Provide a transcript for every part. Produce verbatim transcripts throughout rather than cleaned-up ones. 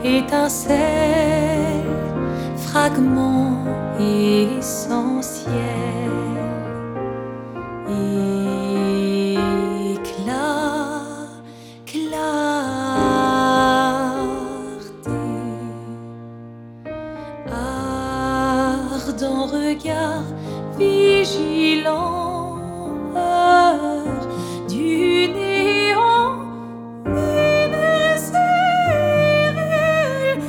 étincelle, fragment essentiel, éclat, clarté, ardent regard vigilant, heure du néant universel,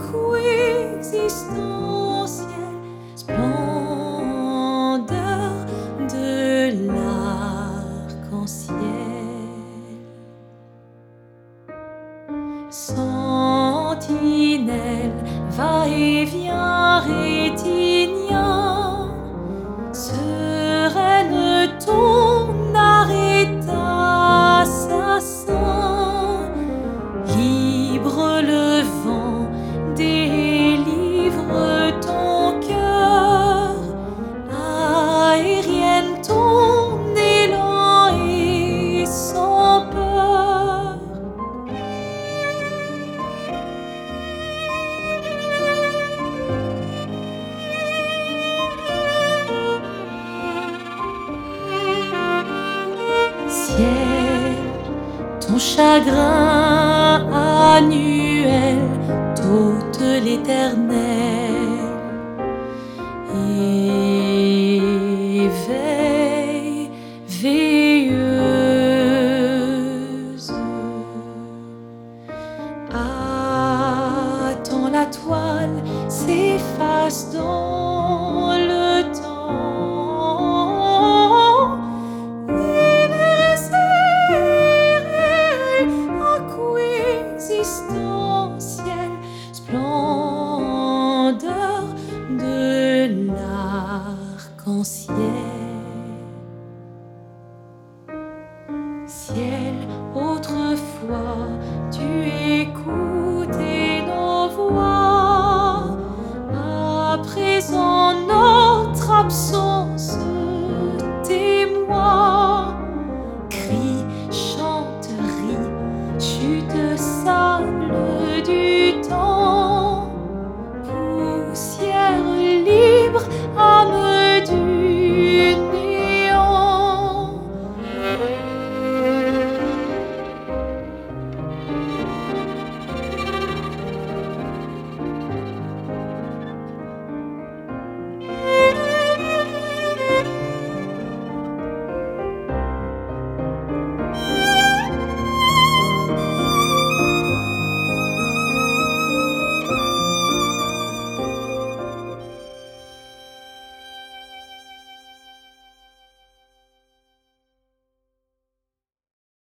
coexistentiel, splendeur de l'arc-en-ciel, sentinelle, va-et-vient rétinien, sereine ton arrêt assassin, libre le vent délivre ton cœur, aérienne ton élan et sans peur. Ciel, ton chagrin annuel t'ôte l'éternel, éveille, veilleuse. Attends, la toile s'efface dans le temps, universel, coexistentiel, splendeur de l'arc-en-ciel. Ciel, autrefois tu écoutais nos voix, à présent notre absence témoin. Cri, chante, ris, chute, sable du temps.